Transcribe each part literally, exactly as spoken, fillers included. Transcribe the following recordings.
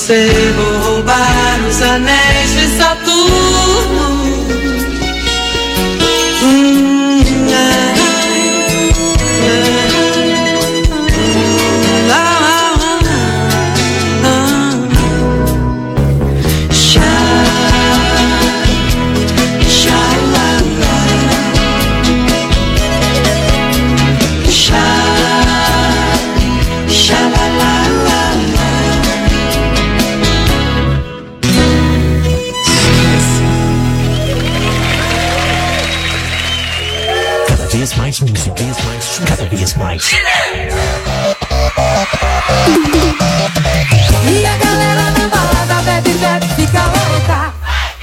você, vou roubar os anéis de Saturno. Hum, é, é. Mais música, vez mais, cada vez mais. E a galera na balada bebe, bebe, fica louca.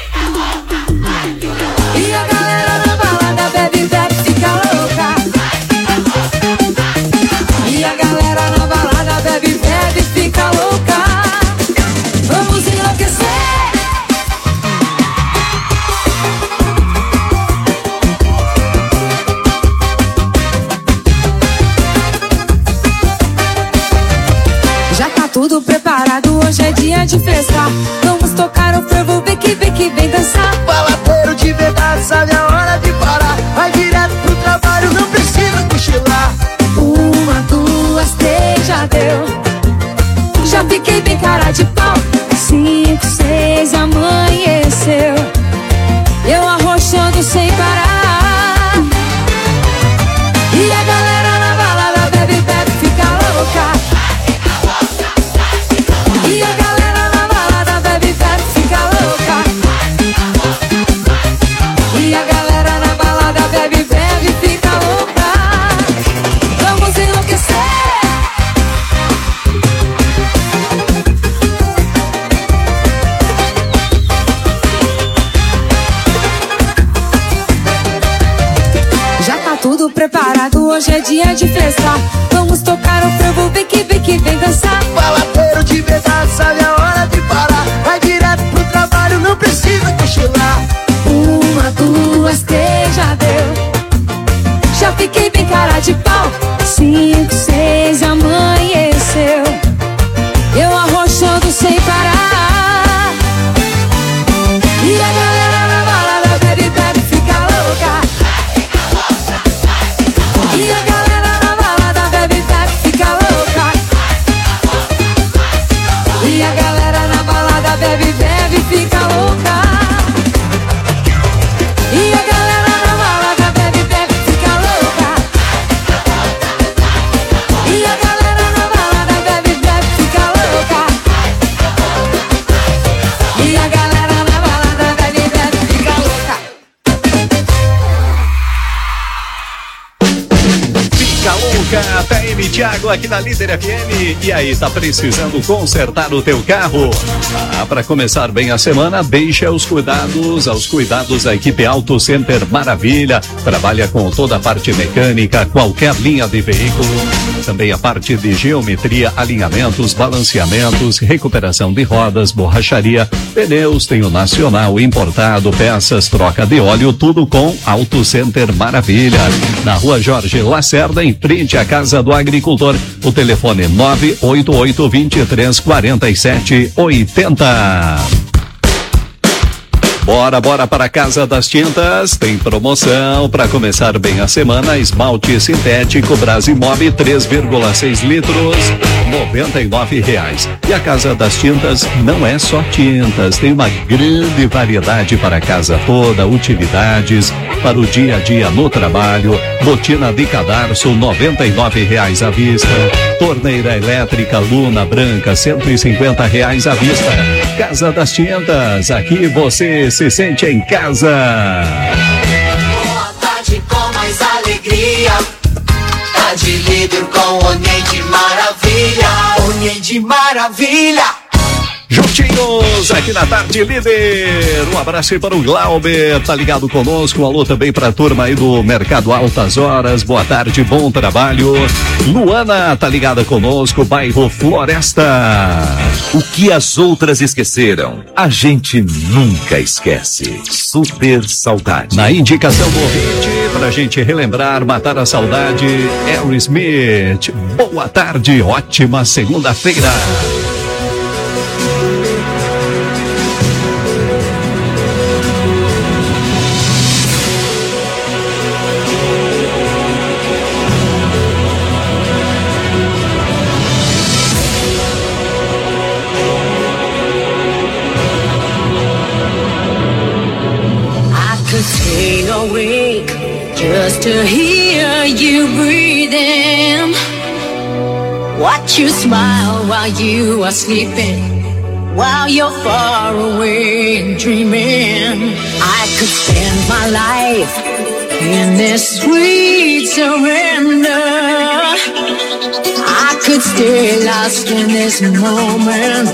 E a galera na balada bebe, bebe, fica louca. E a galera na balada bebe, bebe, fica louca. Vamos enlouquecer. Tudo preparado, hoje é dia de festa. Vamos tocar o fervo, vem que vem que vem dançar. Baladeiro de verdade, sabe a hora de parar. Vai direto pro trabalho, não precisa cochilar. Uma, duas, três, já deu. Já fiquei bem cara de pau. Cinco, seis, amanheceu. Eu arrochando sem parar. E a galera na balada bebe, bebe, fica louca. E a galera na balada bebe, bebe, fica louca. E a galera na balada bebe, bebe, fica louca. Vamos enlouquecer. Já tá tudo preparado, hoje é dia de festa. Vamos tocar o fervo, vem que vem que vem dançar. Baladeiro de verdade, sabe a hora de parar. Vai direto pro trabalho, não precisa cochilar. Uma, duas, três, já deu. Já fiquei bem cara de pau. Cinco, seis, amanheceu. Eu arrochando sem parar. E a galera na balada bebe, bebe, fica louca. E a galera na balada bebe, bebe, fica louca. E a galera na balada bebe, bebe, fica louca. E a galera na balada bebe, bebe, fica louca. E a galera na balada bebe, bebe, fica louca. E a galera na balada bebe, bebe, fica louca. Fica louca, P M Thiago aqui na Líder F M. E aí, tá precisando consertar o teu carro? Ah, para começar bem a semana, deixa os cuidados, aos cuidados da equipe Auto Center Maravilha. Trabalha com toda a parte mecânica, qualquer linha de veículo. Também a parte de geometria, alinhamentos, balanceamentos, recuperação de rodas, borracharia, pneus, tem o nacional, importado, peças, troca de óleo, tudo com Auto Center Maravilha. Na rua Jorge Lacerda, em frente à Casa do Agricultor. O telefone nove oito oito, dois três, quatro sete oito zero. Bora, bora para a Casa das Tintas. Tem promoção para começar bem a semana. Esmalte sintético Brasimob três vírgula seis litros, noventa e nove reais. E a Casa das Tintas não é só tintas, tem uma grande variedade para a casa toda, utilidades para o dia a dia no trabalho. Botina de cadarço noventa e nove reais à vista. Torneira elétrica Luna branca cento e cinquenta reais à vista. Casa das Tintas, aqui você se sente em casa. Boa tarde com mais alegria. Tá de líder com Onhem de Maravilha. Onhem de Maravilha. Juntinhos aqui na Tarde Líder. Um abraço aí para o Glauber, tá ligado conosco. Um alô também para a turma aí do Mercado Altas Horas. Boa tarde, bom trabalho. Luana tá ligada conosco, bairro Floresta. O que as outras esqueceram, a gente nunca esquece. Super Saudade. Na indicação do ouvinte, pra gente relembrar, matar a saudade, Aerosmith. Boa tarde, ótima segunda-feira. awake just to hear you breathing. Watch you smile while you are sleeping, while you're far away and dreaming. I could spend my life in this sweet surrender. I could stay lost in this moment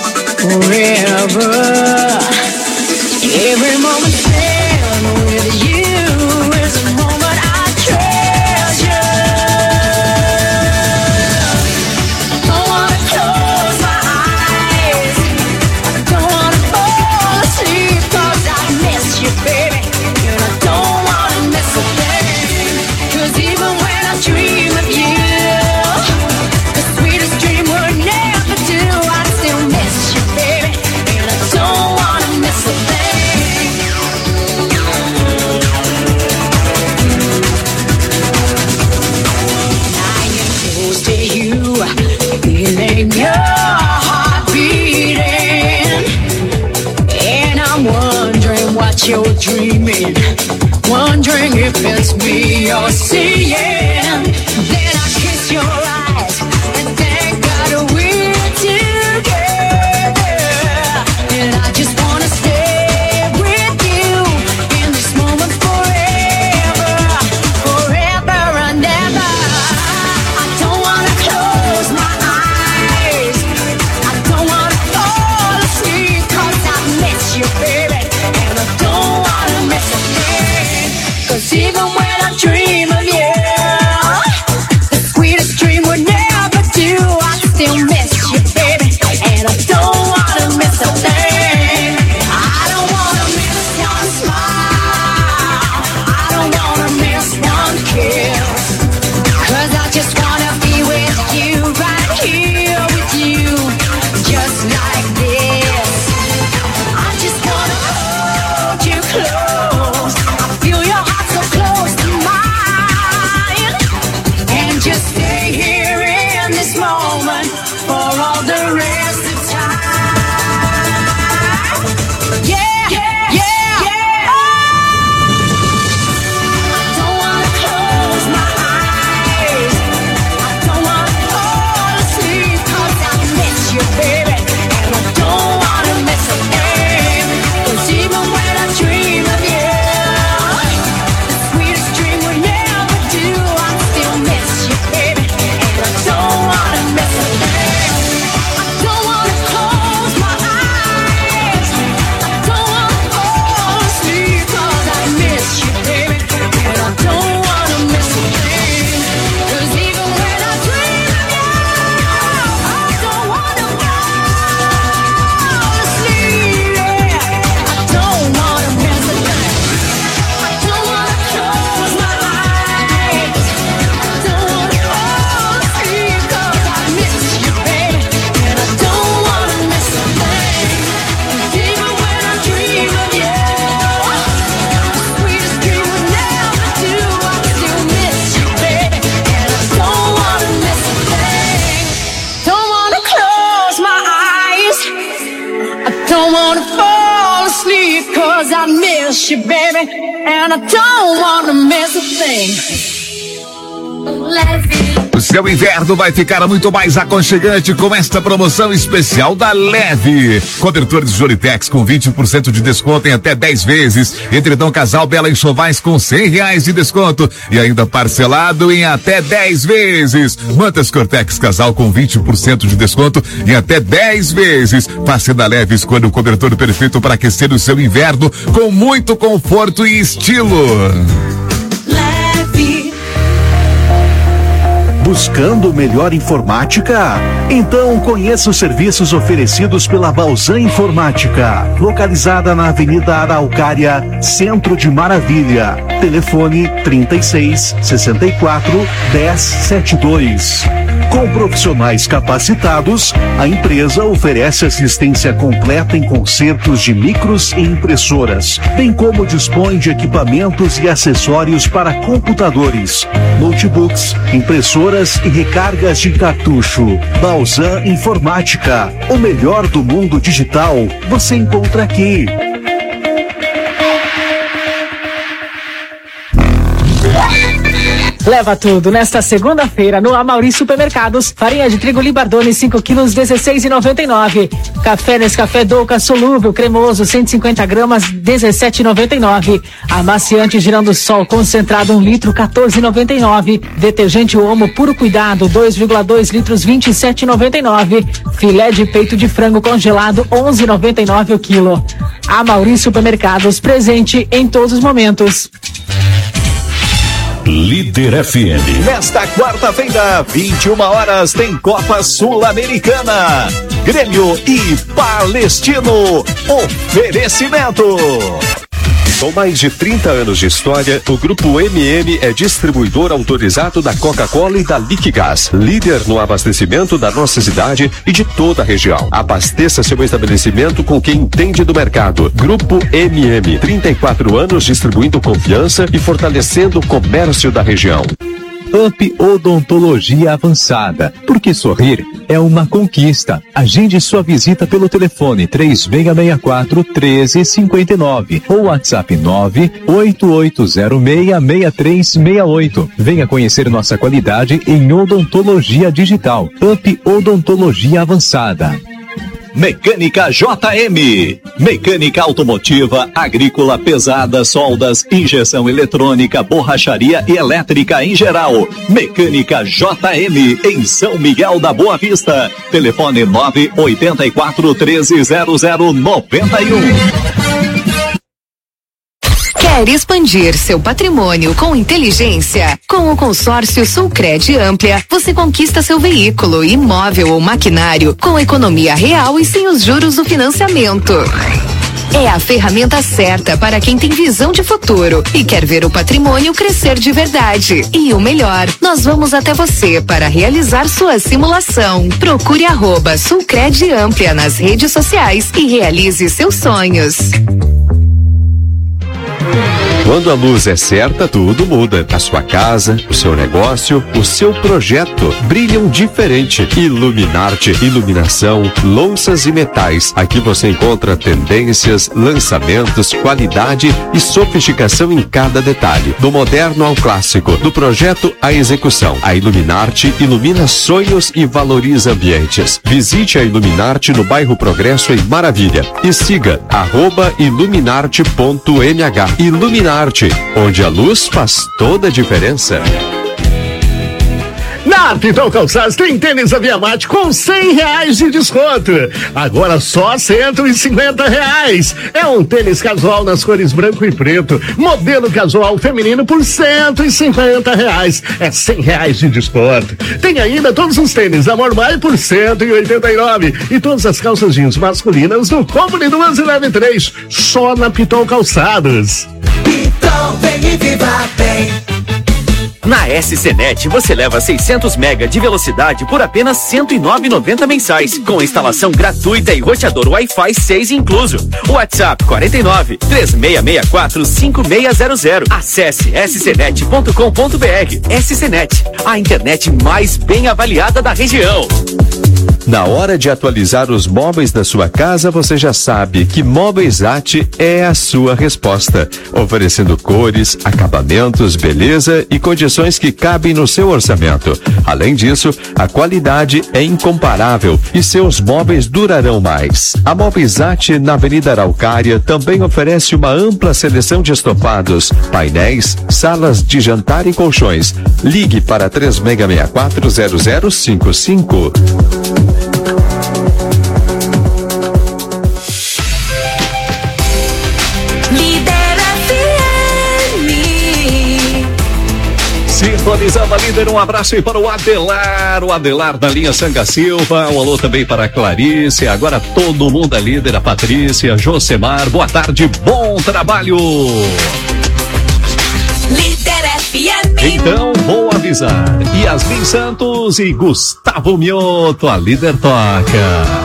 forever. Every moment spent with you is a moment I treasure. Don't wanna close my eyes, don't wanna fall asleep, 'cause I miss you, baby, and I don't wanna miss a thing. 'Cause even when I dream of you, the sweetest dream would never do. I still miss you, baby, and I don't wanna miss a thing. Lying close to you, feeling your heart beating, and I'm wondering what you're dreaming, wondering if it's me you're seeing. Then I kiss your eyes and thank God we're together. And I just wanna stay with you in this moment forever, forever and ever. I don't wanna close my eyes, I don't wanna fall asleep, 'cause I miss you, baby, and I don't wanna miss a thing. 'Cause even when I dream of you, the sweetest dream would never do. I still miss you, baby, and I don't wanna miss a thing. I don't wanna miss one smile, I don't wanna miss one kiss, 'cause I just wanna be with you, right here with you, just like this. I just wanna hold you close, I feel your heart so close to mine, and just stay here in this moment for all the rest of time. Yeah, yeah, yeah, yeah. I don't wanna close my eyes, I don't wanna fall asleep, 'cause I miss you, baby, and I don't wanna miss a thing. 'Cause even when I dream of you, the sweetest dream would never do. I still miss you, baby, and I don't wanna miss a thing. I don't wanna close my eyes, I don't wanna fall asleep, 'cause I miss you, baby, and I don't wanna miss a thing. 'Cause even when I dream of you, I don't wanna fall asleep, yeah. I don't wanna miss a thing. I don't wanna close my eyes, I don't wanna fall asleep, 'cause I miss you, baby, and I don't wanna miss a thing. 'Cause even when I dream of you, the sweetest dream would never do. I still miss you, baby, and I don't wanna miss a thing. Don't wanna close my eyes, I don't wanna fall asleep, 'cause I miss you, baby, and I don't wanna miss a thing. O seu inverno vai ficar muito mais aconchegante com esta promoção especial da Leve. Cobertores Joritex com vinte por cento de desconto em até dez vezes. Edredom Casal Bela Enxovais com cem reais de desconto e ainda parcelado em até dez vezes. Mantas Cortex Casal com vinte por cento de desconto em até dez vezes. Passe da Leve, escolha o cobertor perfeito para aquecer o seu inverno com muito conforto e estilo. Buscando melhor informática? Então conheça os serviços oferecidos pela Balzan Informática, localizada na Avenida Araucária, Centro de Maravilha. Telefone trinta e seis, sessenta e quatro, dez, setenta e dois. Com profissionais capacitados, a empresa oferece assistência completa em consertos de micros e impressoras, bem como dispõe de equipamentos e acessórios para computadores, notebooks, impressoras e recargas de cartucho. Balzan Informática, o melhor do mundo digital, você encontra aqui. Leva tudo nesta segunda-feira no Amauri Supermercados. Farinha de trigo Libardone cinco quilos, dezesseis reais e noventa e nove centavos. Café Nescafé Douca solúvel cremoso cento e cinquenta gramas, dezessete reais e noventa e nove centavos. Amaciante Girando Sol concentrado um litro, quatorze reais e noventa e nove centavos. Detergente Omo Puro Cuidado dois vírgula dois litros, vinte e sete reais e noventa e nove centavos. Filé de peito de frango congelado onze reais e noventa e nove centavos o quilo. Amauri Supermercados, presente em todos os momentos. Líder F M. Nesta quarta-feira, vinte e uma horas, tem Copa Sul-Americana. Grêmio e Palestino. Oferecimento. Com mais de trinta anos de história, o Grupo M M é distribuidor autorizado da Coca-Cola e da Liquigás, líder no abastecimento da nossa cidade e de toda a região. Abasteça seu estabelecimento com quem entende do mercado. Grupo M M, trinta e quatro anos distribuindo confiança e fortalecendo o comércio da região. Up Odontologia Avançada, porque sorrir é uma conquista. Agende sua visita pelo telefone três seis seis quatro, um três cinco nove ou WhatsApp nove oito oito zero seis, seis três seis oito. Venha conhecer nossa qualidade em odontologia digital. Up Odontologia Avançada. Mecânica J M, mecânica automotiva, agrícola pesada, soldas, injeção eletrônica, borracharia e elétrica em geral. Mecânica J M em São Miguel da Boa Vista. Telefone nove oito quatro, treze zero zero noventa e um. Quer expandir seu patrimônio com inteligência? Com o consórcio Sulcred Amplia, você conquista seu veículo, imóvel ou maquinário com economia real e sem os juros do financiamento. É a ferramenta certa para quem tem visão de futuro e quer ver o patrimônio crescer de verdade. E o melhor, nós vamos até você para realizar sua simulação. Procure arroba Sulcred Amplia nas redes sociais e realize seus sonhos. Quando a luz é certa, tudo muda. A sua casa, o seu negócio, o seu projeto brilham diferente. Iluminarte, iluminação, louças e metais. Aqui você encontra tendências, lançamentos, qualidade e sofisticação em cada detalhe. Do moderno ao clássico, do projeto à execução. A Iluminarte ilumina sonhos e valoriza ambientes. Visite a Iluminarte no bairro Progresso em Maravilha e siga arroba iluminarte ponto m h. Iluminarte, onde a luz faz toda a diferença. Na Pitol Calçados tem tênis Aviamate com cem reais de desconto. Agora só cento e cinquenta reais. É um tênis casual nas cores branco e preto. Modelo casual feminino por cento e cinquenta reais. É cem reais de desconto. Tem ainda todos os tênis da Mormai por cento e oitenta e nove. E todas as calças jeans masculinas no compre duas e leve três. Só na Pitol Calçados. Então vem e viva bem. Na S C Net você leva seiscentos mega de velocidade por apenas cento e nove reais e noventa centavos mensais, com instalação gratuita e roteador Wi-Fi seis incluso. WhatsApp quarenta e nove, três seis seis quatro, cinco seis zero zero. Acesse s c net ponto com ponto b r. S C Net, a internet mais bem avaliada da região. Na hora de atualizar os móveis da sua casa, você já sabe que Móveisat é a sua resposta, oferecendo cores, acabamentos, beleza e condições que cabem no seu orçamento. Além disso, a qualidade é incomparável e seus móveis durarão mais. A Móveisat, na Avenida Araucária, também oferece uma ampla seleção de estofados, painéis, salas de jantar e colchões. Ligue para três seis seis quatro, zero zero cinco cinco. Sintonizando a Líder, um abraço aí para o Adelar, o Adelar da linha Sanga Silva, um alô também para a Clarice, agora todo mundo é líder, a Patrícia, Josemar, boa tarde, bom trabalho. Líder F M. Então, vou avisar, Yasmin Santos e Gustavo Mioto, a Líder toca.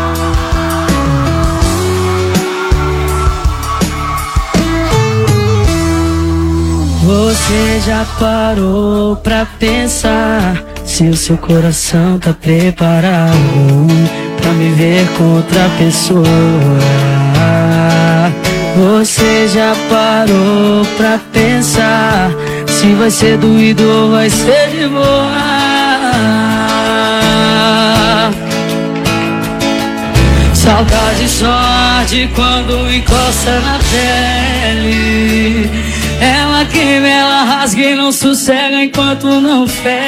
Você já parou pra pensar se o seu coração tá preparado pra me ver com outra pessoa? Você já parou pra pensar se vai ser doído ou vai ser de boa? Saudade só arde quando encosta na pele. Ela queima, ela rasga e não sossega enquanto não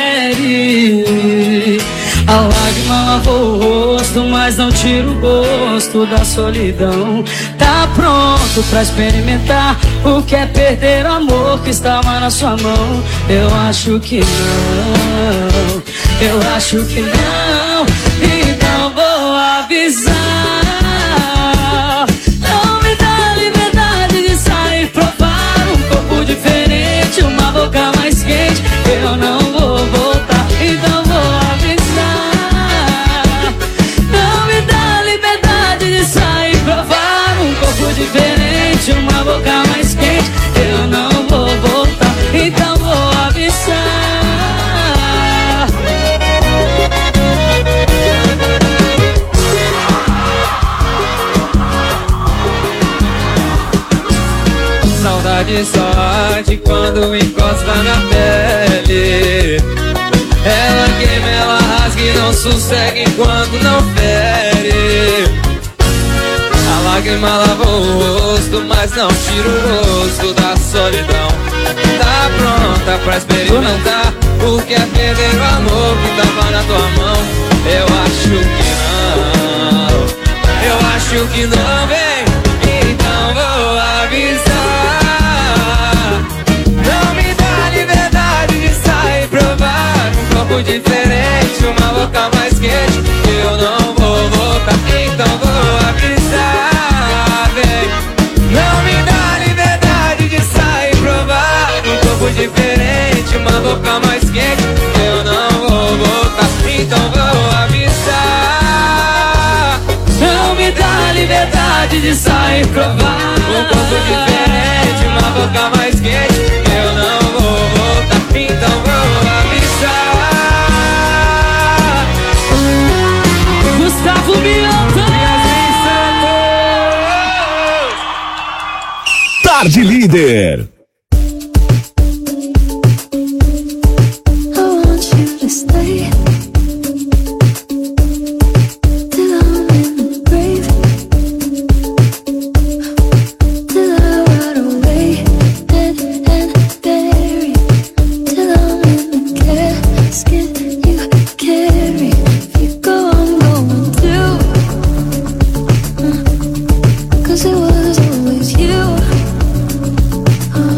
fere. A lágrima lavou o rosto, mas não tira o gosto da solidão. Tá pronto pra experimentar o que é perder o amor que estava na sua mão? Eu acho que não, eu acho que não. Então vou avisar. Não me dá liberdade de sair, provar um corpo diferente, uma boca mais quente. Eu não vou voltar, então vou avisar. Não me dá liberdade de sair, provar um corpo diferente, uma boca mais quente. Eu não vou voltar, então vou avisar. Saudade só arde quando encosta na pele. Ela queima, ela rasga e não sossega enquanto não fere. A lágrima lavou o rosto, mas não tira o rosto da solidão. Tá pronta pra experimentar o que é perder o amor que tava na tua mão? Eu acho que não, eu acho que não, vem. Então vou avisar. Não me dá liberdade de sair, provar um corpo diferente, uma boca mais quente. Eu não vou voltar, então vou avisar, vem. Não me dá liberdade de sair, provar um corpo diferente, uma boca mais quente. Eu não vou voltar, então vou avisar. Não me dá liberdade de sair, provar um corpo diferente, uma boca mais quente. Eu não vou voltar, então vou avisar. Gustavo Mioto, Tarde Líder. I want you to stay till I'm in the grave, till I rot away and, and bury, till I'm in the casket you carry. If you go, I'm going too, uh, 'cause it was always you. Uh,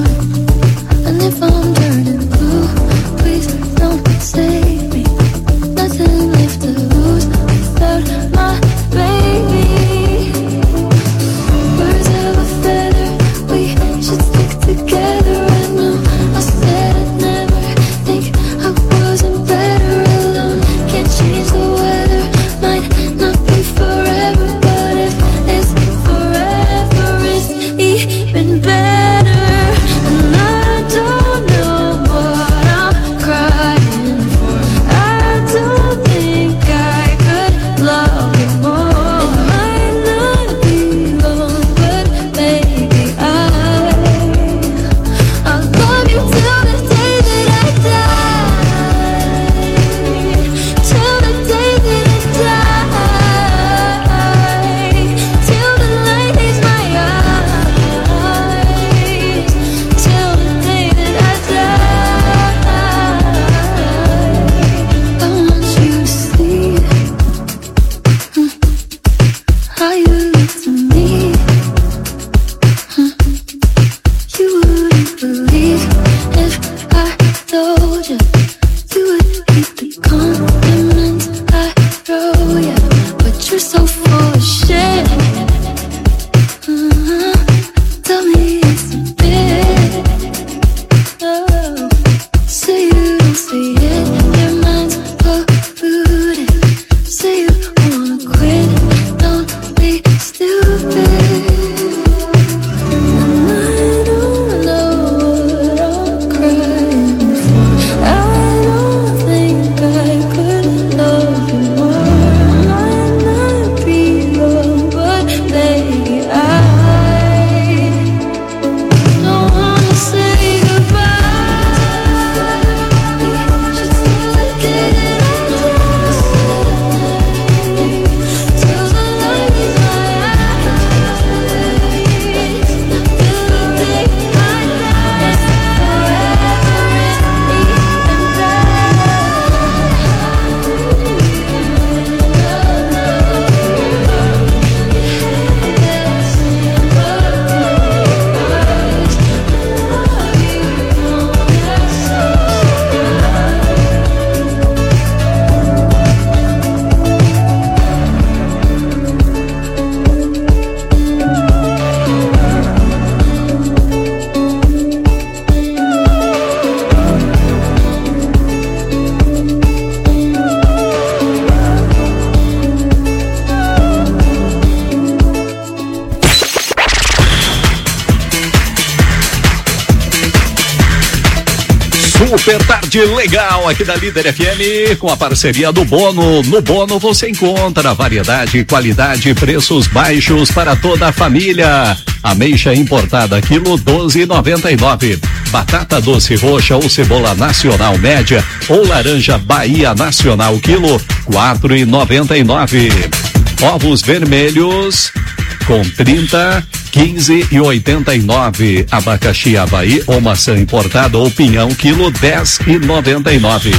Super tarde legal aqui da Líder F M com a parceria do Bono. No Bono você encontra variedade, qualidade e preços baixos para toda a família. Ameixa importada quilo doze e noventa e nove. Batata doce roxa ou cebola nacional média ou laranja Bahia nacional quilo quatro e noventa e nove. Ovos vermelhos com trinta, quinze e oitenta e nove. Abacaxi Havaí ou maçã importada ou pinhão quilo dez e noventa e nove.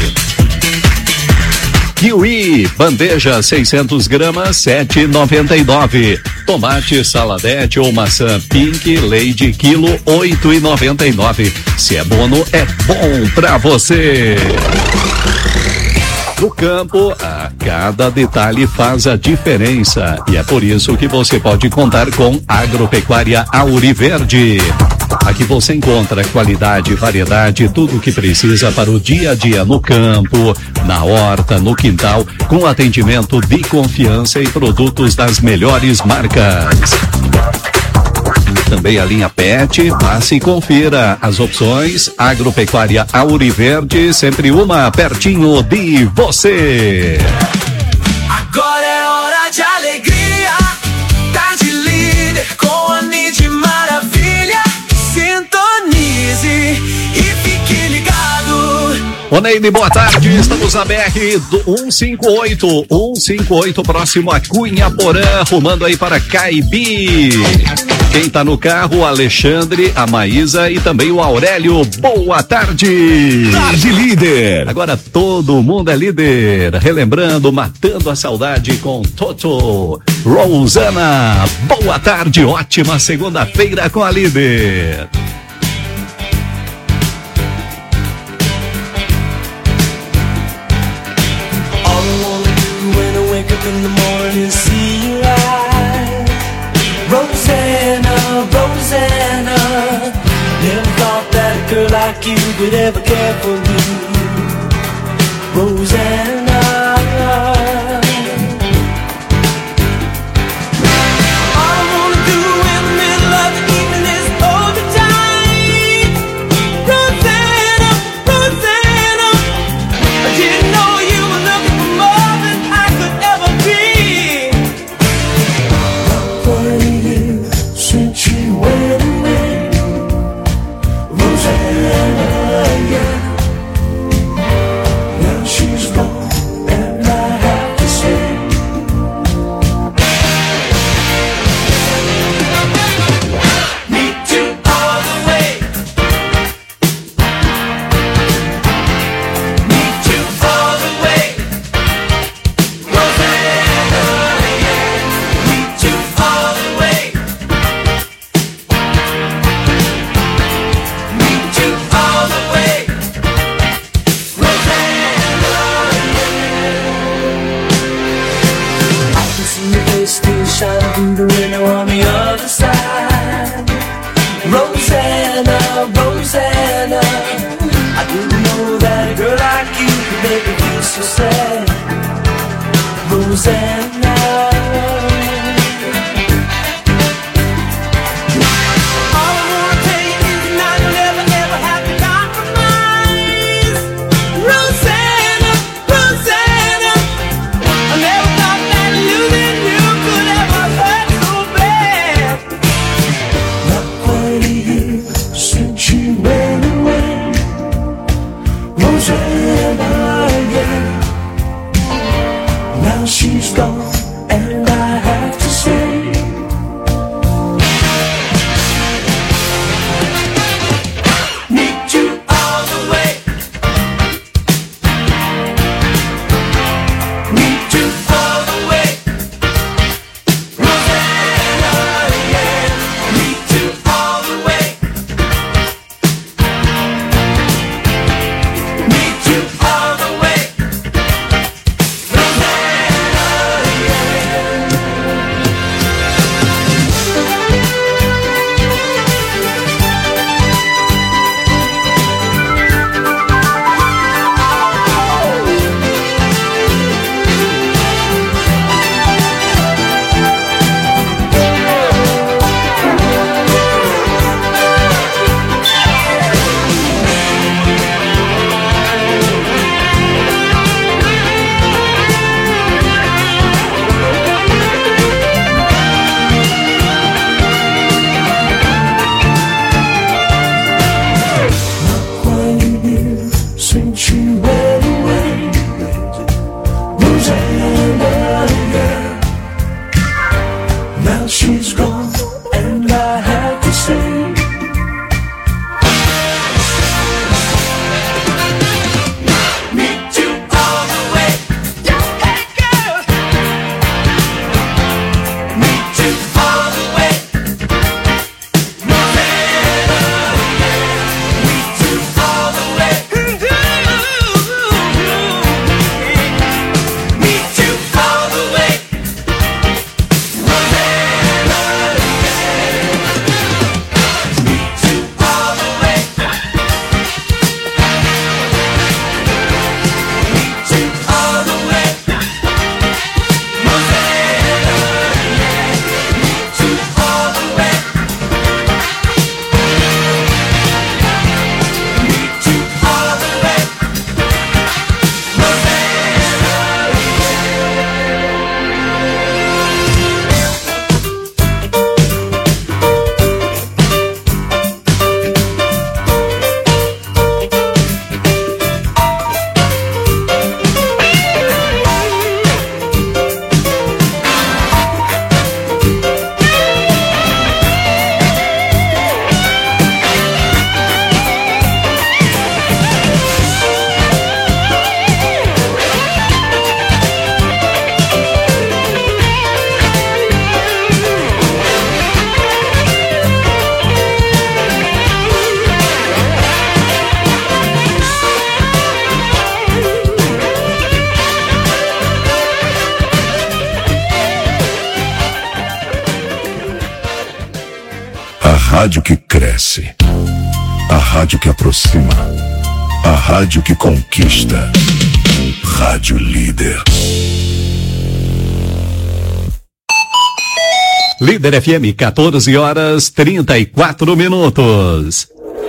Kiwi, bandeja seiscentos gramas, sete e noventa e nove. Tomate saladete ou maçã Pink Lady quilo oito e noventa e nove. Se é Bono, é bom pra você. No campo, a cada detalhe faz a diferença e é por isso que você pode contar com Agropecuária Auriverde. Aqui você encontra qualidade, variedade, tudo o que precisa para o dia a dia no campo, na horta, no quintal, com atendimento de confiança e produtos das melhores marcas. Também a linha Pet, passe e confira as opções. Agropecuária Auriverde, sempre uma pertinho de você. Agora é hora de alegria, tá de líder com a Nid Maravilha. Sintonize e fique ligado. Oneide, boa tarde, estamos na B R do cento e cinquenta e oito, cento e cinquenta e oito, próximo a Cunha Porã, rumando aí para Caibi. Quem tá no carro, Alexandre, a Maísa e também o Aurélio. Boa tarde! Tarde líder! Agora todo mundo é líder. Relembrando, matando a saudade com Toto. Rosana, boa tarde, ótima segunda-feira com a líder. All I wanna do when I wake up in the morning is see you live. Rosanna, Rosanna, never thought that a girl like you would ever care for me. Rosanna, all I wanna do in the middle of the evening is hold you tight. Rosanna, Rosanna, I didn't know you were looking for more than I could ever be. Since you went away, Rosanna, yeah. Now she's gone, and I have to say, need you all the way. Need you all the way. Rosanna, yeah. Need you all the way. Need you all the way. Rosanna, yeah. I can see your face still shining through the window on the other side. Rosanna, Rosanna, I didn't know that a girl like you could make me feel so sad. Rosanna, all I wanna tell you is tonight you'll never, never have to compromise. Rosanna, Rosanna, I never thought that losing you could ever hurt so bad. Not quite a year since you went away. Rosanna, yeah. Now she's gone, rádio que cresce. A rádio que aproxima. A rádio que conquista. Rádio Líder. Líder F M, quatorze horas trinta e quatro minutos.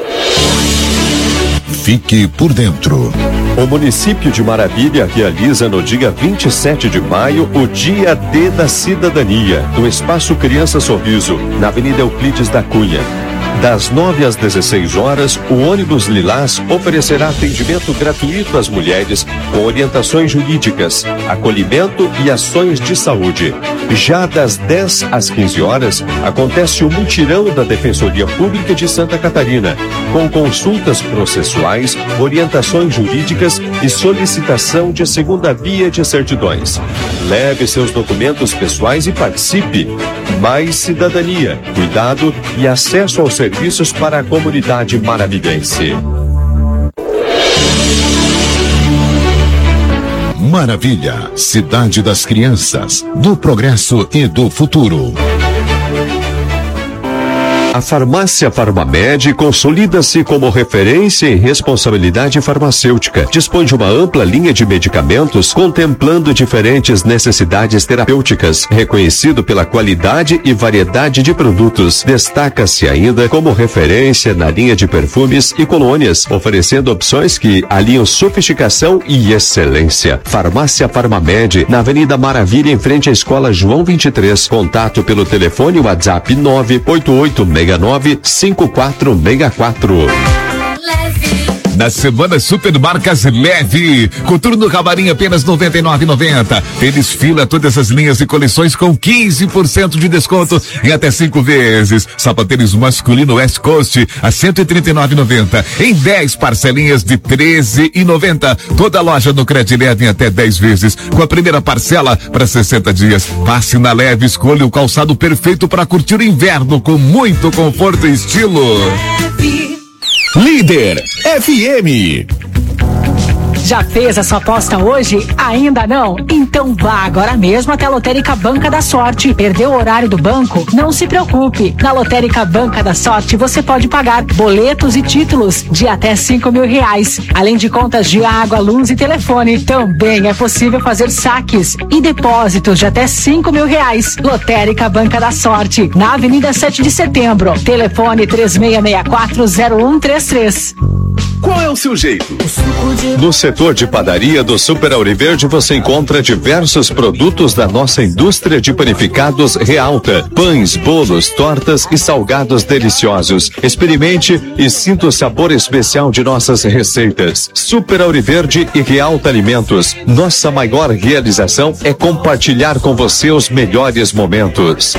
Fique por dentro. O município de Maravilha realiza no dia vinte e sete de maio o Dia D da Cidadania, no Espaço Criança Sorriso, na Avenida Euclides da Cunha. Das nove às dezesseis horas, o ônibus Lilás oferecerá atendimento gratuito às mulheres com orientações jurídicas, acolhimento e ações de saúde. Já das dez às quinze horas, acontece o mutirão da Defensoria Pública de Santa Catarina, com consultas processuais, orientações jurídicas e solicitação de segunda via de certidões. Leve seus documentos pessoais e participe. Mais cidadania, cuidado e acesso aos serviços para a comunidade maravilhense. Maravilha, cidade das crianças, do progresso e do futuro. A farmácia Farmamed consolida-se como referência em responsabilidade farmacêutica. Dispõe de uma ampla linha de medicamentos contemplando diferentes necessidades terapêuticas, reconhecido pela qualidade e variedade de produtos. Destaca-se ainda como referência na linha de perfumes e colônias, oferecendo opções que aliam sofisticação e excelência. Farmácia Farmamed, na Avenida Maravilha, em frente à Escola João vinte e três. Contato pelo telefone WhatsApp nove oito oito seis nove cinco quatro seis quatro. Na semana Supermarcas Leve, coturno Camarim apenas noventa e nove reais e noventa centavos. Tênis Fila, todas as linhas e coleções com quinze por cento de desconto em até cinco vezes. Sapatênis masculino West Coast a cento e trinta e nove reais e noventa centavos em dez parcelinhas de treze reais e noventa centavos. Toda loja no Cred Leve em até dez vezes, com a primeira parcela para sessenta dias. Passe na Leve, escolha o calçado perfeito para curtir o inverno com muito conforto e estilo. Líder F M. Já fez a sua aposta hoje? Ainda não? Então vá agora mesmo até a Lotérica Banca da Sorte. Perdeu o horário do banco? Não se preocupe. Na Lotérica Banca da Sorte você pode pagar boletos e títulos de até cinco mil reais. Além de contas de água, luz e telefone. Também é possível fazer saques e depósitos de até cinco mil reais. Lotérica Banca da Sorte, na Avenida sete de Setembro. Telefone três seis seis quatro zero um três três. Qual é o seu jeito? No setor de padaria do Super Auriverde você encontra diversos produtos da nossa indústria de panificados Realta. Pães, bolos, tortas e salgados deliciosos. Experimente e sinta o sabor especial de nossas receitas. Super Auriverde e Realta Alimentos. Nossa maior realização é compartilhar com você os melhores momentos.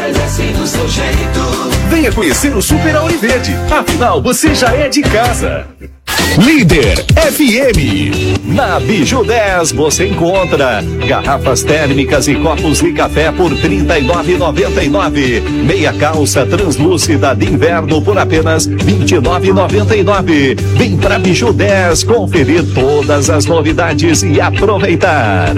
Venha conhecer o Super Auriverde. Afinal, você já é de casa. Líder F M. Na Biju dez você encontra garrafas térmicas e copos de café por trinta e nove reais e noventa e nove centavos. Meia calça translúcida de inverno por apenas vinte e nove reais e noventa e nove centavos. Vem pra Biju dez conferir todas as novidades e aproveitar.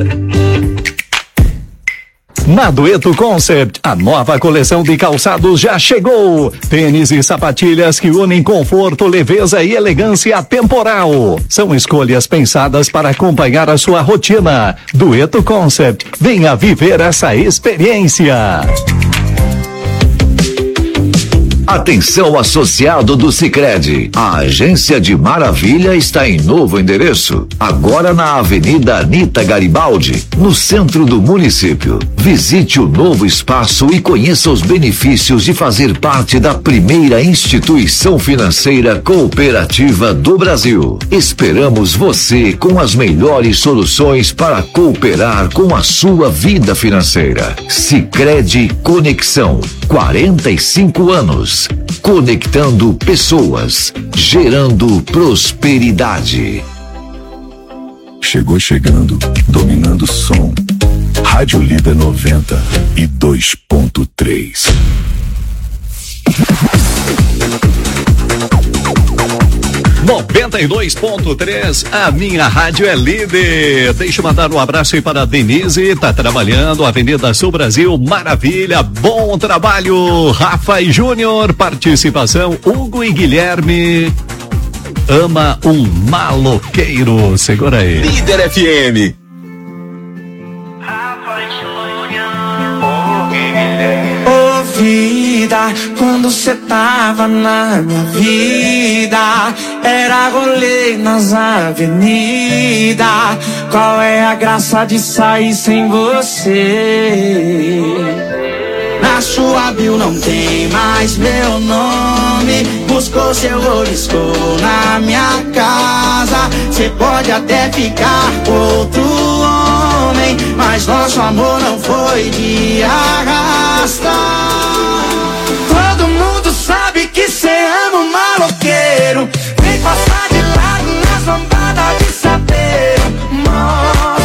Na Dueto Concept, a nova coleção de calçados já chegou. Tênis e sapatilhas que unem conforto, leveza e elegância atemporal. São escolhas pensadas para acompanhar a sua rotina. Dueto Concept, venha viver essa experiência. Atenção associado do Sicredi. A agência de Maravilha está em novo endereço. Agora na Avenida Anita Garibaldi, no centro do município. Visite o novo espaço e conheça os benefícios de fazer parte da primeira instituição financeira cooperativa do Brasil. Esperamos você com as melhores soluções para cooperar com a sua vida financeira. Sicredi Conexão, quarenta e cinco anos. Conectando pessoas, gerando prosperidade. Chegou chegando, dominando o som. Rádio Líder noventa e dois ponto três. noventa e dois ponto três, a minha rádio é líder. Deixa eu mandar um abraço aí para a Denise, tá trabalhando, Avenida Sul Brasil, maravilha, bom trabalho. Rafa e Júnior, participação, Hugo e Guilherme. Ama um maloqueiro, segura aí. Líder F M. Ô vida, quando cê tava na minha vida, era rolê nas avenidas. Qual é a graça de sair sem você? Na sua bio não tem mais meu nome. Buscou seu oliscou na minha casa. Cê pode até ficar com outro homem, mas nosso amor não foi de arrasta. Todo mundo sabe que cê ama um maloqueiro. Vem passar de lado nas lambadas de saber. Mó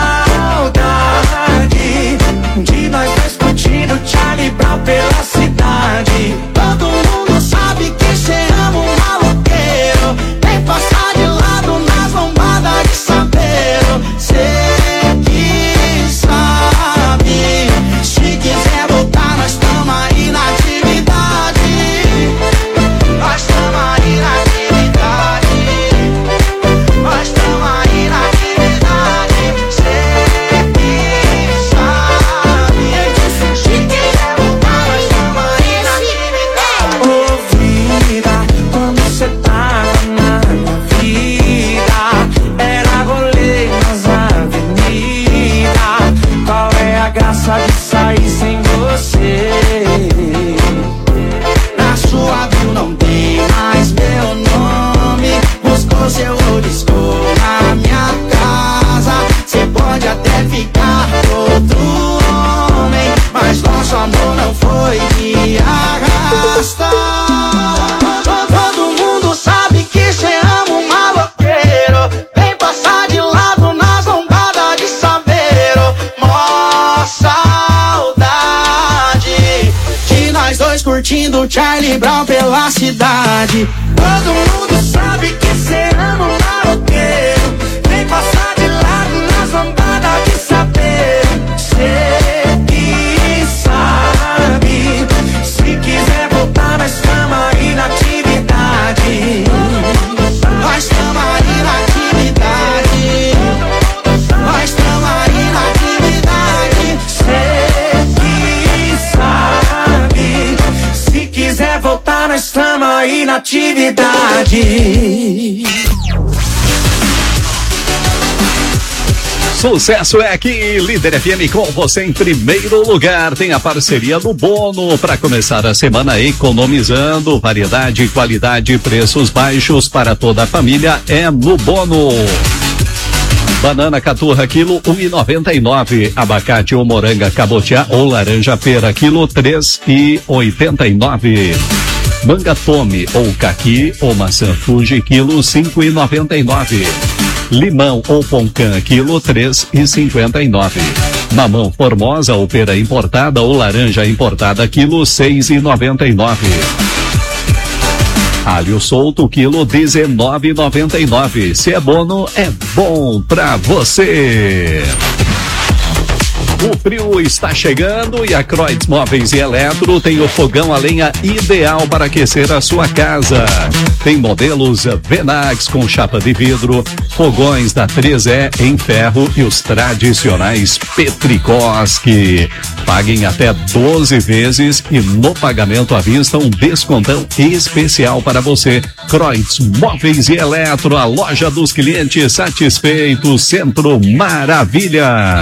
saudade de nós dois curtindo Charlie Brown pela cidade. Todo mundo sabe que cê ama um maloqueiro. Vem passar de lado nas lombadas de saber. Cê que sabe. Se quiser voltar, nós tamo aí na atividade. Nós tamo aí na atividade. Nós tamo aí na atividade. Cê que sabe. Se quiser voltar, nós tamo aí na atividade. Ô vida, quando cê tava na minha vida, era rolê nas avenidas. Qual é a graça de sair sem você? Na sua bio não tem mais meu nome. Buscou seu oliscou na minha casa. Cê pode até ficar com outro homem, mas nosso amor não foi de arrasta. Todo mundo sabe que cê ama um maloqueiro. Vem passar de lado nas lombadas de saveiro. Mó saudade de nós dois curtindo Charlie Brown pela cidade. Todo mundo sabe que cê ama um maloqueiro. Vem passar de lado nas lombadas de saveiro. Cê que sabe. Se quiser voltar, nós tamo aí na atividade. Nós tamo aí na atividade. Nós tamo aí na atividade. Cê que sabe. Se quiser voltar, nós tamo aí na atividade. Sucesso é aqui, Líder F M com você em primeiro lugar. Tem a parceria do Bono para começar a semana economizando. Variedade, qualidade, preços baixos para toda a família é no Bono. Banana caturra quilo um e noventa e nove. Abacate ou moranga cabotiá ou laranja pera quilo três e oitenta e nove. Manga tome ou caqui ou maçã Fuji quilo cinco e noventa e nove. Limão ou poncã quilo três e cinquenta e nove. Mamão formosa ou pera importada ou laranja importada quilo seis e noventa e nove. Alho solto quilo dezenove e noventa e nove. Se é Bono, é bom pra você. O frio está chegando e a Croix Móveis e Eletro tem o fogão a lenha ideal para aquecer a sua casa. Tem modelos Venax com chapa de vidro, fogões da três E em ferro e os tradicionais Petrikoski. Paguem até doze vezes e no pagamento à vista um descontão especial para você. Croix Móveis e Eletro, a loja dos clientes satisfeitos, Centro Maravilha.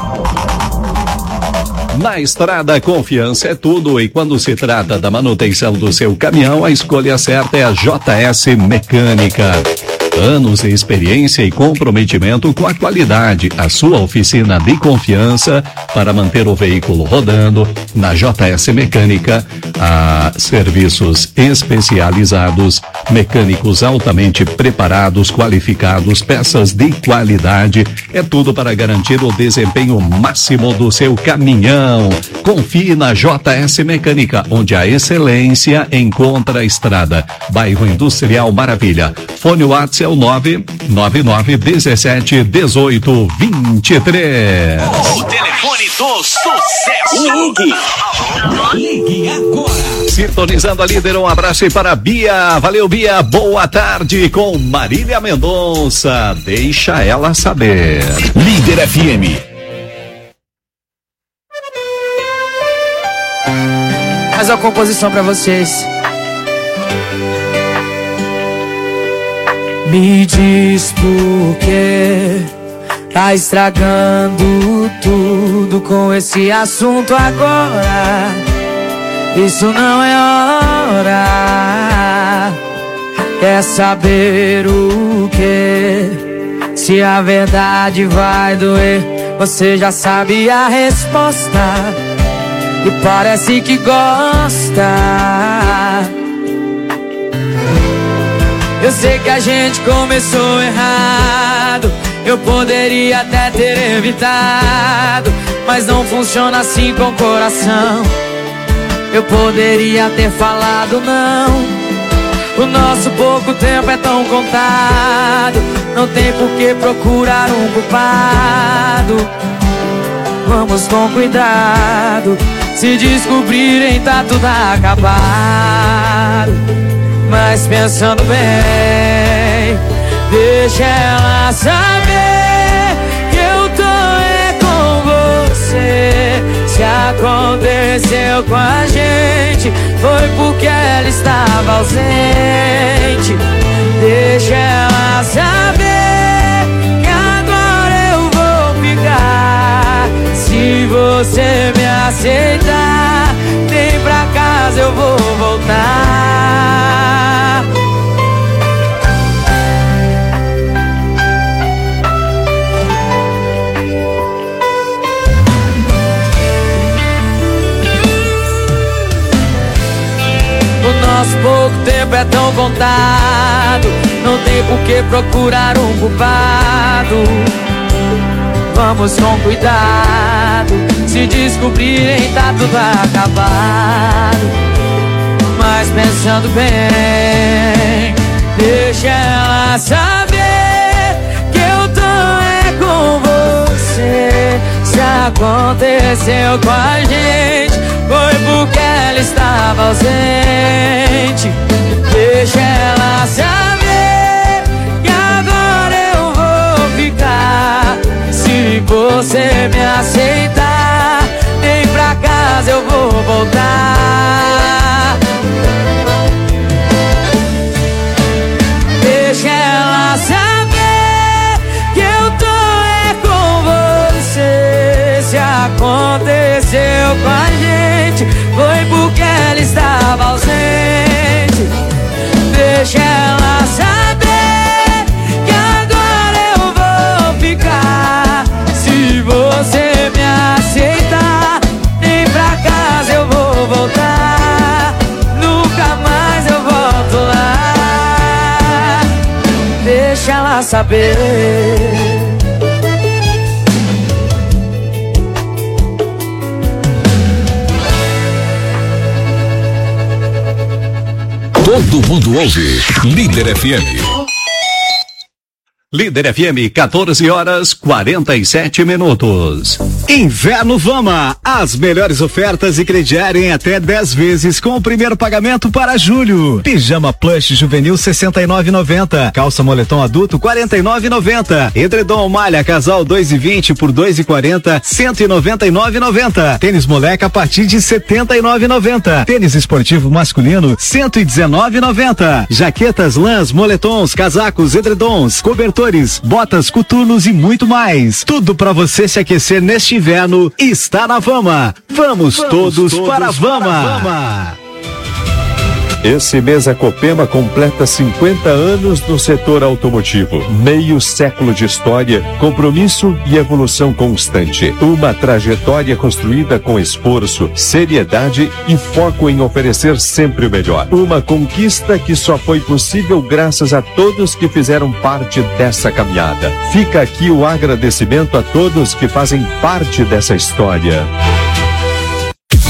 Na estrada, confiança é tudo e quando se trata da manutenção do seu caminhão, a escolha certa é a J S Mecânica. Anos de experiência e comprometimento com a qualidade. A sua oficina de confiança para manter o veículo rodando. Na J S Mecânica, há serviços especializados, mecânicos altamente preparados, qualificados, peças de qualidade. É tudo para garantir o desempenho máximo do seu caminhão. Confie na J S Mecânica, onde a excelência encontra a estrada. Bairro Industrial Maravilha. telefone WhatsApp é o nove nove nove dezessete dezoito vinte e três. O telefone do sucesso. Ligue. Ligue agora. Sintonizando a líder, um abraço aí para a Bia. Valeu, Bia. Boa tarde com Marília Mendonça. Deixa ela saber. Líder F M. Mais uma composição pra vocês. Me diz por que tá estragando tudo com esse assunto agora. Isso não é hora. Quer saber o que? Se a verdade vai doer, você já sabe a resposta e parece que gosta. Eu sei que a gente começou errado, eu poderia até ter evitado, mas não funciona assim com o coração. Eu poderia ter falado não. O nosso pouco tempo é tão contado, não tem por que procurar um culpado. Vamos com cuidado, se descobrirem tá tudo acabado. Mas pensando bem, deixa ela saber que eu tô é com você. Se aconteceu com a gente, foi porque ela estava ausente. Deixa ela saber que agora eu vou ficar. Se você me aceitar, vem pra casa, eu vou voltar. Nosso pouco tempo é tão contado, não tem por que procurar um culpado. Vamos com cuidado, se descobrirem tá tudo acabado. Mas pensando bem, deixa ela saber que eu tô é com você. Se aconteceu com a gente, foi porque ela estava ausente. Deixa ela saber que agora eu vou ficar. Se você me aceitar, vem pra casa, eu vou voltar. Deixa ela saber que eu tô é com você. Se aconteceu com a gente, foi porque ela estava ausente. Deixa ela saber que agora eu vou ficar. Se você me aceitar, vem pra casa, eu vou voltar. Nunca mais eu volto lá. Deixa ela saber. Todo mundo ouve Líder F M. Líder F M, quatorze horas quarenta e sete minutos. Inverno Vama, as melhores ofertas e crediário em até dez vezes com o primeiro pagamento para julho. Pijama plush juvenil sessenta e nove e noventa, calça moletom adulto quarenta e nove e noventa, edredom malha casal dois e vinte por dois e quarenta, cento e noventa e nove e noventa. Tênis moleca a partir de setenta e nove e noventa. Tênis esportivo masculino cento e dezenove e noventa. Jaquetas, lãs, moletons, casacos, edredons, cobertores, botas, coturnos e muito mais. Tudo para você se aquecer neste inverno está na Vama. Vamos, Vamos todos, todos para a Vama. Para a Vama. Esse mês a Copema completa cinquenta anos no setor automotivo. Meio século de história, compromisso e evolução constante. Uma trajetória construída com esforço, seriedade e foco em oferecer sempre o melhor. Uma conquista que só foi possível graças a todos que fizeram parte dessa caminhada. Fica aqui o agradecimento a todos que fazem parte dessa história.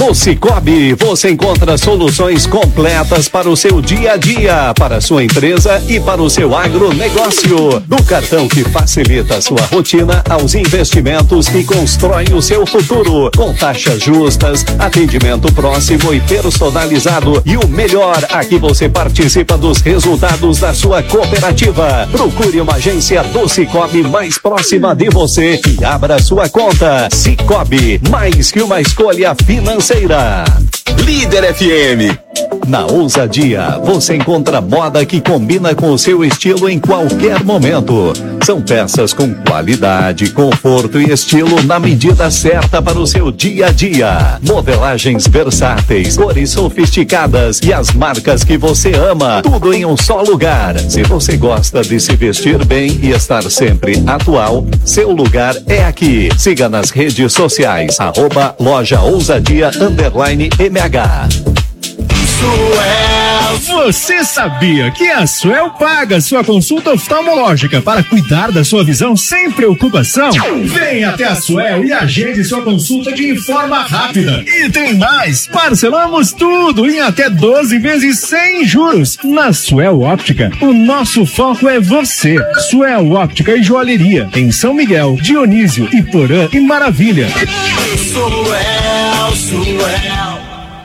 No Cicobi, você encontra soluções completas para o seu dia a dia, para a sua empresa e para o seu agronegócio. Do cartão que facilita a sua rotina aos investimentos que constroem o seu futuro. Com taxas justas, atendimento próximo e personalizado. E o melhor, aqui você participa dos resultados da sua cooperativa. Procure uma agência do Cicobi mais próxima de você e abra sua conta. Cicobi, mais que uma escolha financeira. Líder F M. Na ousadia, você encontra moda que combina com o seu estilo em qualquer momento. São peças com qualidade, conforto e estilo na medida certa para o seu dia a dia. Modelagens versáteis, cores sofisticadas e as marcas que você ama. Tudo em um só lugar. Se você gosta de se vestir bem e estar sempre atual, seu lugar é aqui. Siga nas redes sociais, arroba loja ousadia underline M H. Suel. Você sabia que a Suel paga sua consulta oftalmológica para cuidar da sua visão sem preocupação? Venha até a Suel e agende sua consulta de forma rápida. E tem mais, parcelamos tudo em até doze vezes sem juros. Na Suel Óptica, o nosso foco é você. Suel Óptica e Joalheria, em São Miguel, Dionísio, Iporã e Maravilha. Suel, Suel.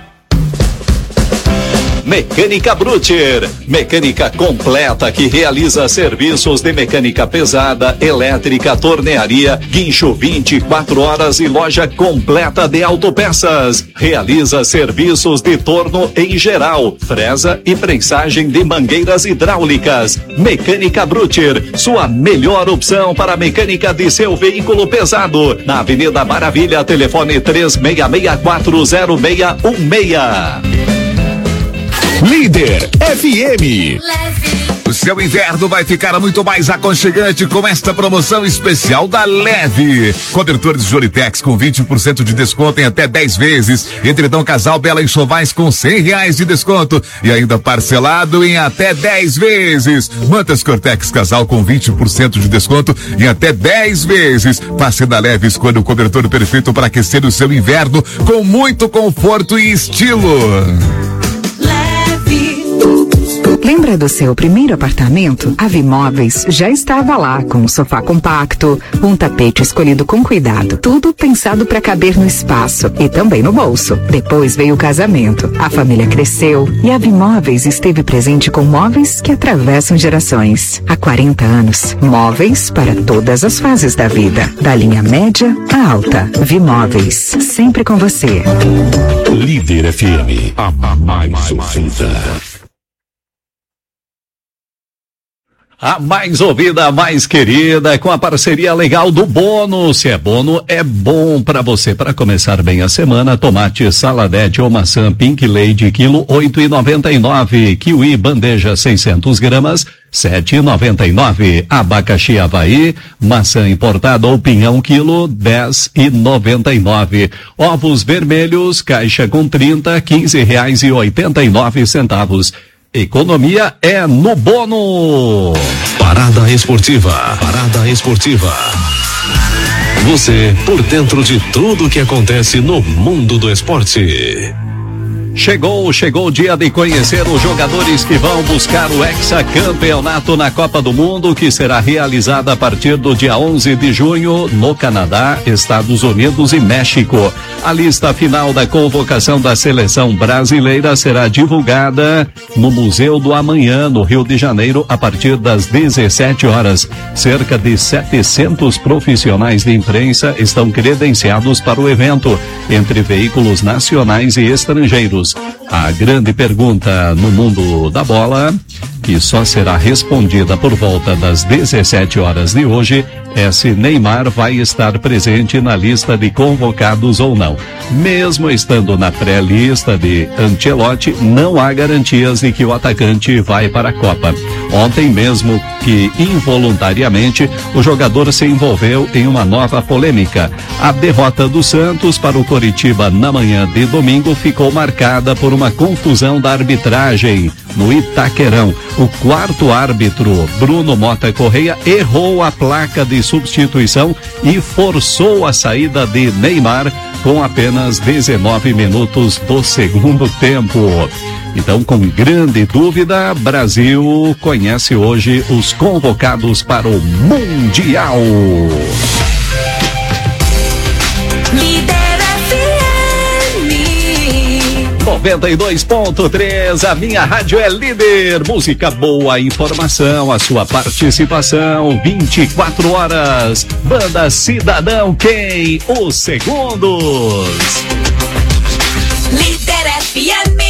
Mecânica Brutter, mecânica completa que realiza serviços de mecânica pesada, elétrica, tornearia, guincho vinte e quatro horas e loja completa de autopeças. Realiza serviços de torno em geral, fresa e prensagem de mangueiras hidráulicas. Mecânica Brutter, sua melhor opção para a mecânica de seu veículo pesado. Na Avenida Maravilha, telefone três seis seis quatro zero seis um seis. Líder F M. O seu inverno vai ficar muito mais aconchegante com esta promoção especial da Leve. Cobertores Joritex com vinte por cento de desconto em até dez vezes. Edredom Casal Bela Enxovais com cem reais de desconto e ainda parcelado em até dez vezes. Mantas Cortex Casal com vinte por cento de desconto em até dez vezes. Passe da Leve, escolha o cobertor perfeito para aquecer o seu inverno com muito conforto e estilo. Lembra do seu primeiro apartamento? A Vimóveis já estava lá com um sofá compacto, um tapete escolhido com cuidado, tudo pensado para caber no espaço e também no bolso. Depois veio o casamento, a família cresceu e a Vimóveis esteve presente com móveis que atravessam gerações. Há quarenta anos, móveis para todas as fases da vida, da linha média à alta. Vimóveis, sempre com você. Líder F M, a mais ouvida. A mais ouvida, a mais querida, com a parceria legal do Bono. Se é Bono, é bom pra você. Para começar bem a semana, tomate saladete ou maçã Pink Lady, quilo oito e noventa e nove. Kiwi bandeja seiscentos gramas, sete e noventa e nove. Abacaxi Havaí, maçã importada ou pinhão, quilo dez e noventa e nove. Ovos vermelhos, caixa com trinta, quinze reais e oitenta e nove centavos. Economia é no Bono. Parada Esportiva. Parada Esportiva. Você por dentro de tudo que acontece no mundo do esporte. Chegou, chegou o dia de conhecer os jogadores que vão buscar o hexacampeonato na Copa do Mundo, que será realizada a partir do dia onze de junho no Canadá, Estados Unidos e México. A lista final da convocação da seleção brasileira será divulgada no Museu do Amanhã, no Rio de Janeiro, a partir das dezessete horas. Cerca de setecentos profissionais de imprensa estão credenciados para o evento, entre veículos nacionais e estrangeiros. A grande pergunta no mundo da bola, que só será respondida por volta das dezessete horas de hoje, é se Neymar vai estar presente na lista de convocados ou não. Mesmo estando na pré-lista de Ancelotti, não há garantias de que o atacante vai para a Copa. Ontem mesmo, que involuntariamente, o jogador se envolveu em uma nova polêmica. A derrota do Santos para o Coritiba na manhã de domingo ficou marcada por uma confusão da arbitragem no Itaquerão. O quarto árbitro, Bruno Mota Correia, errou a placa de de substituição e forçou a saída de Neymar com apenas dezenove minutos do segundo tempo. Então, com grande dúvida, Brasil conhece hoje os convocados para o Mundial. noventa e dois ponto três, a minha rádio é líder. Música boa, informação, a sua participação, vinte e quatro horas. Banda Cidadão, quem? Os segundos. Líder F M.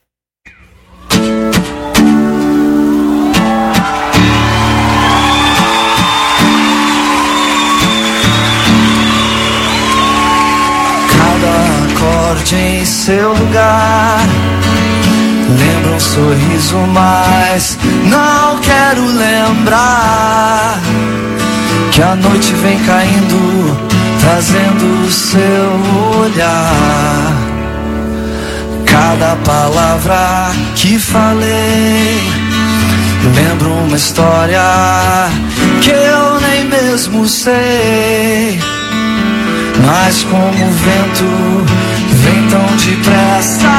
Em seu lugar, lembra um sorriso, mas não quero lembrar que a noite vem caindo, trazendo o seu olhar. Cada palavra que falei lembra uma história que eu nem mesmo sei, mas como o vento vem tão depressa,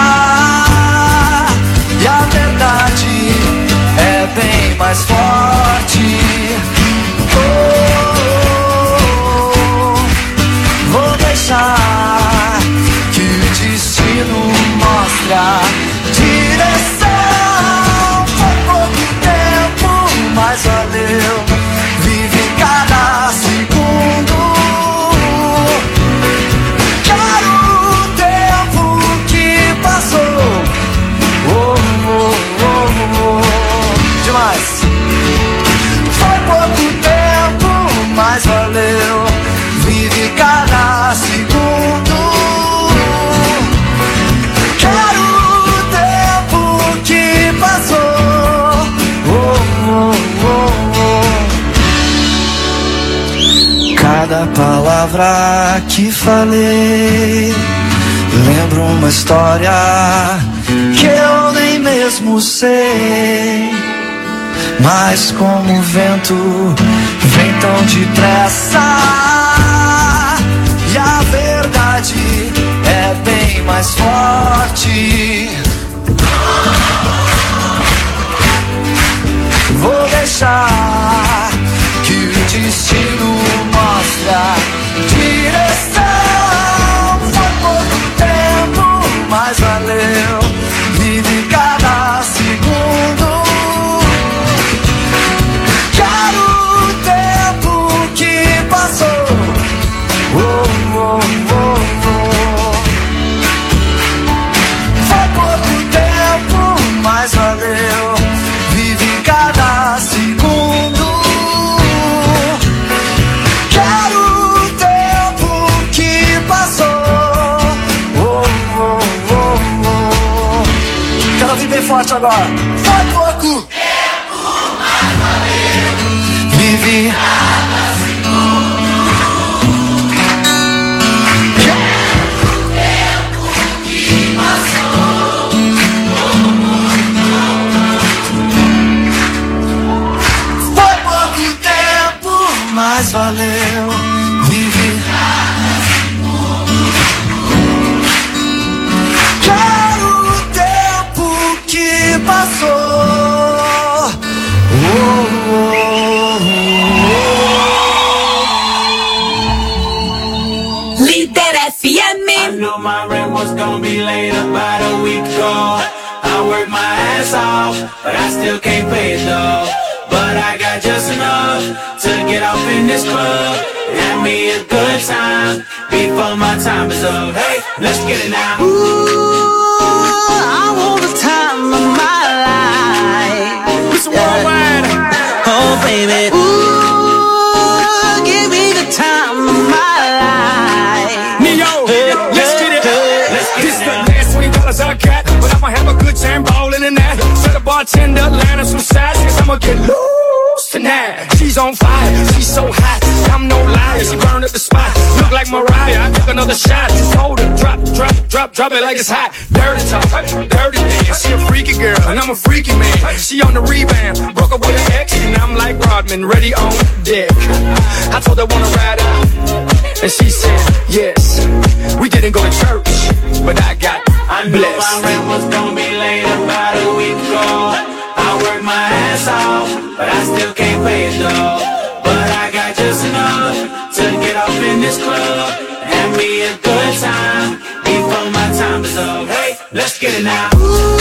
e a verdade é bem mais forte. Oh, vou deixar que o destino mostre a direção. Foi pouco tempo, mas valeu. Vive cada segundo. Mas valeu, vive cada segundo. Quero o tempo que passou. Oh, oh, oh. Cada palavra que falei lembra uma história que eu nem mesmo sei, mas como o vento vem tão depressa, e a verdade é bem mais forte. Vou deixar que o destino mostre a direção. Foi pouco tempo, mas valeu. Vive cada segundo. Forte agora. Foi pouco tempo, mas valeu. Vivi cada segundo. Tempo que passou. Foi pouco tempo, mas valeu. Vivi cada segundo. Que passou. Oh, oh, oh. Líder F M. I knew my rent was gonna be late about a week ago. I worked my ass off, but I still can't pay it though. But I got just enough to get off in this club. Have me a good time before my time is up. Hey, let's get it now. Ooh, I want the time of my life. It's worldwide. Oh, baby. Ooh, give me the time of my life. Neo, hey, let's get it. Hey, let's get this it now. This the last twenty dollars I got, but I'ma have a good time ballin' in that. Set a bartender, line up some sides, cause I'ma get loose tonight. She's on fire, she's so hot, I'm no liar. She burned up the spot. Look like Mariah, I took another shot. Just hold her, drop, drop, drop, drop it like it's hot. Dirty talk, dirty dance. She a freaky girl, and I'm a freaky man. She on the rebound, broke up with an ex, and I'm like Rodman, ready on deck. I told her wanna ride out, and she said yes. We didn't go to church, but I got I knew blessed. my rent was gonna be late about a week ago. I worked my ass off, but I still can't pay it though. But I got just enough to get off in this club. Have me a good time before my time is up. Hey, let's get it now.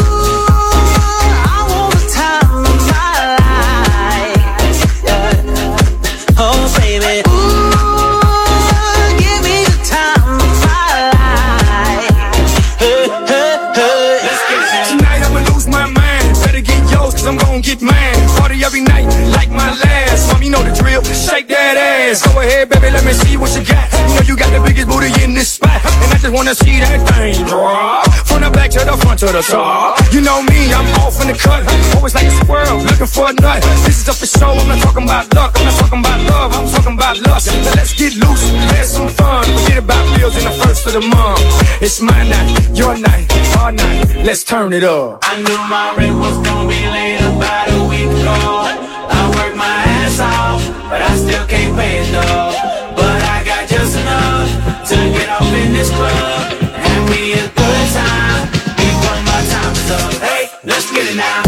Oh baby, ooh, give me the time of my life. Hey, hey, hey. Let's get it. Tonight I'ma lose my mind. Better get yours, cause I'm gon' get mine. Party every night, like my last. Mom, you know the drill. Shake that ass. Go ahead, baby, let me see what you got. You know you got the biggest booty in this spot. And I just wanna see that thing drop. From the back to the front to the top. You know me, I'm off in the cut. Always like a squirrel, looking for a nut. This is up for show, I'm not talking about luck. I'm not talking about love, I'm talking about lust. Now let's get loose, have some fun. Forget about bills in the first of the month. It's my night, your night, our night. Let's turn it up. I knew my rent was gonna be late about a week ago. I worked my ass off, but I still can't pay it though. But I got just enough to get off in this club. Have me a good time before my time is up. Hey, let's get it now.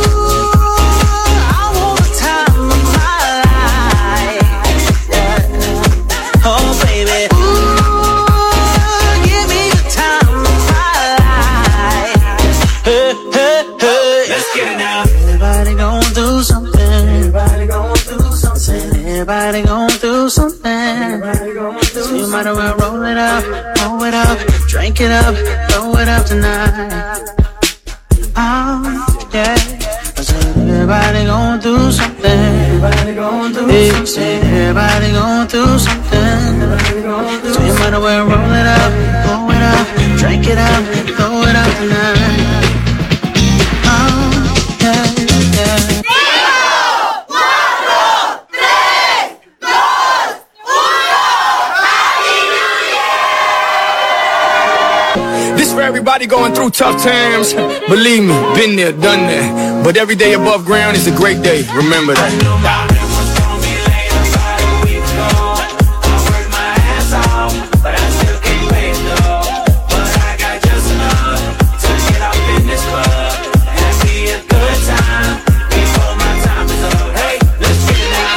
Oh baby, ooh, give me the time of my life. Hey, hey, hey. Let's get it now. Everybody gon' do something. Everybody gon' do something. Everybody gon' do something. Everybody gon' do so you might as well roll it up, roll it up, drink it up, throw it up tonight. Oh yeah. I said everybody gon' do something. Everybody gon' do hey, something. Say everybody gon' do something. Everybody gon' do so you might as well roll it up, roll it up, drink it up, throw it up tonight. Oh yeah, yeah. This for everybody going through tough times. Believe me, been there, done that. But every day above ground is a great day. Remember that. But I still can't pay it though. But I got just enough to get off in this club. Have me a good time before my time is up. Hey, let's get it now.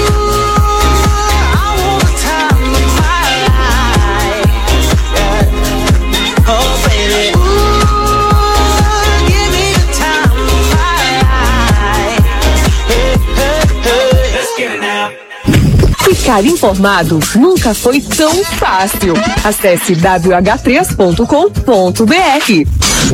I want the time of my life. Yeah. Oh baby, ooh, give me the time of my life. Hey, hey, hey. Let's get it now. Ficar informado nunca foi tão fácil. Acesse w h três ponto com ponto b r.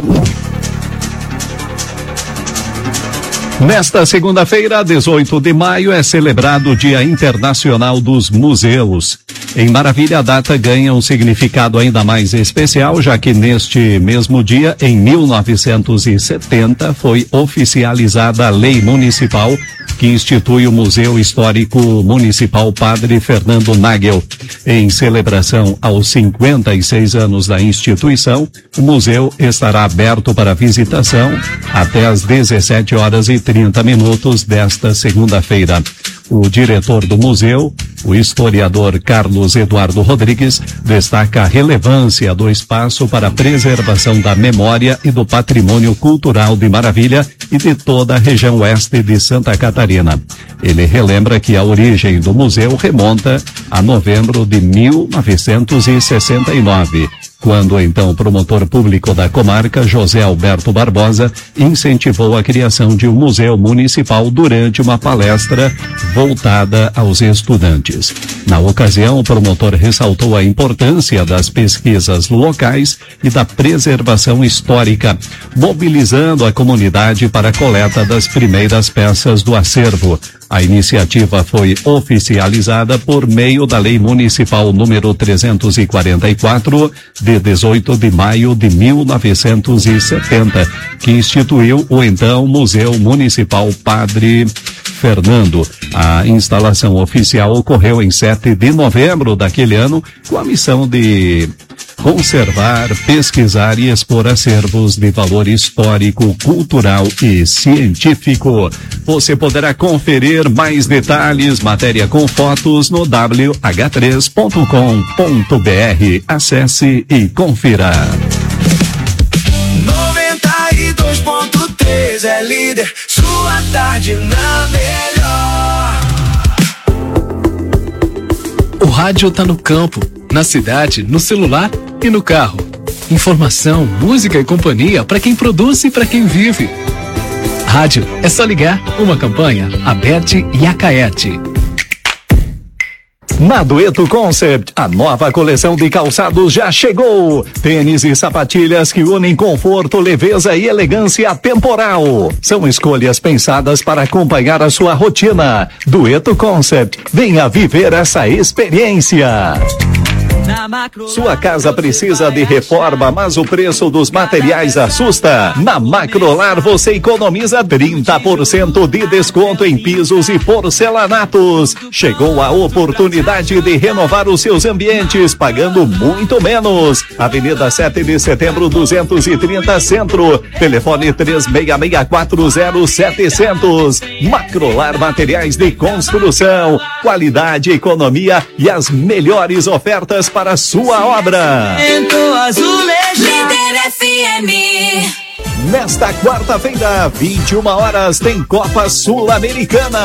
Nesta segunda-feira, dezoito de maio, é celebrado o Dia Internacional dos Museus. Em Maravilha, a data ganha um significado ainda mais especial, já que neste mesmo dia, em mil novecentos e setenta, foi oficializada a Lei Municipal que institui o Museu Histórico Municipal Padre Fernando Nagel. Em celebração aos cinquenta e seis anos da instituição, o museu estará aberto para visitação até às dezessete horas e trinta minutos desta segunda-feira. O diretor do museu, o historiador Carlos Eduardo Rodrigues, destaca a relevância do espaço para a preservação da memória e do patrimônio cultural de Maravilha e de toda a região oeste de Santa Catarina. Ele relembra que a origem do museu remonta a novembro de mil novecentos e sessenta e nove. Quando o então promotor público da comarca, José Alberto Barbosa, incentivou a criação de um museu municipal durante uma palestra voltada aos estudantes. Na ocasião, o promotor ressaltou a importância das pesquisas locais e da preservação histórica, mobilizando a comunidade para a coleta das primeiras peças do acervo. A iniciativa foi oficializada por meio da Lei Municipal número trezentos e quarenta e quatro, de dezoito de maio de mil novecentos e setenta, que instituiu o então Museu Municipal Padre Fernando. A instalação oficial ocorreu em sete de novembro daquele ano, com a missão de conservar, pesquisar e expor acervos de valor histórico, cultural e científico. Você poderá conferir mais detalhes, matéria com fotos no w h três ponto com ponto b r. Acesse e confira. noventa e dois ponto três é líder, sua tarde na melhor. O rádio tá no campo, na cidade, no celular e no carro. Informação, música e companhia para quem produz e para quem vive. Rádio é só ligar. Uma campanha Aberte e Acaete. Na Dueto Concept, a nova coleção de calçados já chegou. Tênis e sapatilhas que unem conforto, leveza e elegância temporal. São escolhas pensadas para acompanhar a sua rotina. Dueto Concept, venha viver essa experiência. Sua casa precisa de reforma, mas o preço dos materiais assusta. Na Macrolar você economiza trinta por cento de desconto em pisos e porcelanatos. Chegou a oportunidade de renovar os seus ambientes pagando muito menos. Avenida sete de setembro duzentos e trinta Centro. Telefone três seis seis quatro zero sete zero zero. Macrolar Materiais de Construção. Qualidade, economia e as melhores ofertas para para a sua obra. Líder F M. Nesta quarta-feira, vinte e uma horas, tem Copa Sul-Americana.